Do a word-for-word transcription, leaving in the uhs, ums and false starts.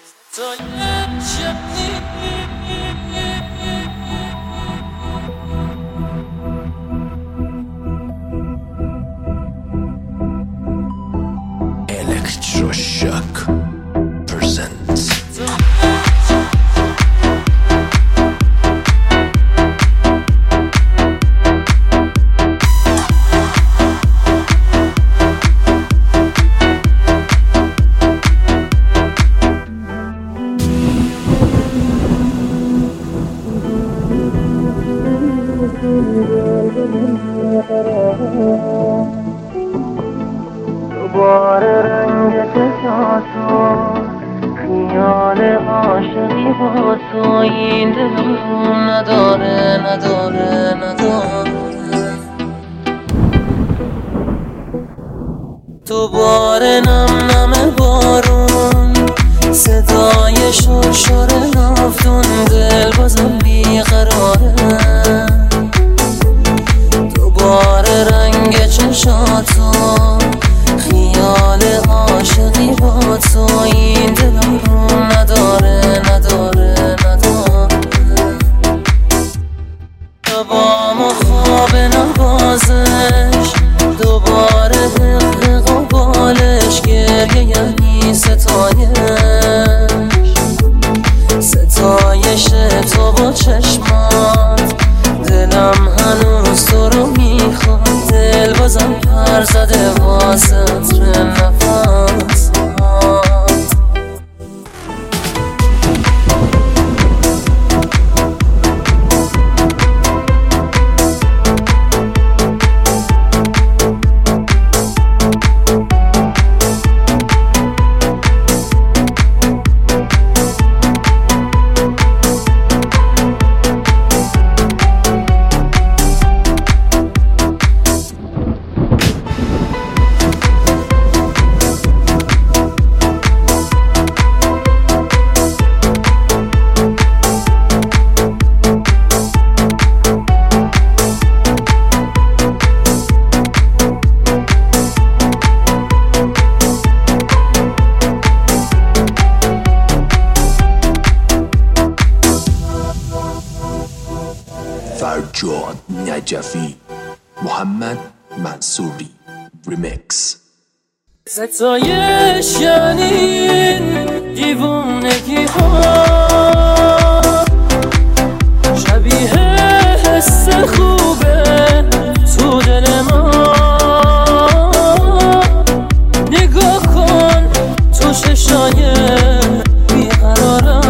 Electroshock presents دوباره رنگ چشاتو خیال عاشقی با تو این دلم نداره نداره نداره دوباره نم نم بارون صدای شرشر نافتون دل بازم بیقراره دوباره رنگ چشاتو خیال عاشقی با تو این دلم رو نداره نداره نداره شبام و خواب نوازش دوباره حق و بالش گریه یعنی ستایش ستایش تو با چشمات دلم هنوز تو رو میخواد دل بازم پر زده واسه عطر نفس فرجاد نجفی محمد منصوری ریمیکس ستایش یعنی این دیوونگی ها شبیه حس خوبه تو دل ما نگاه کن تو چشای بیقرارم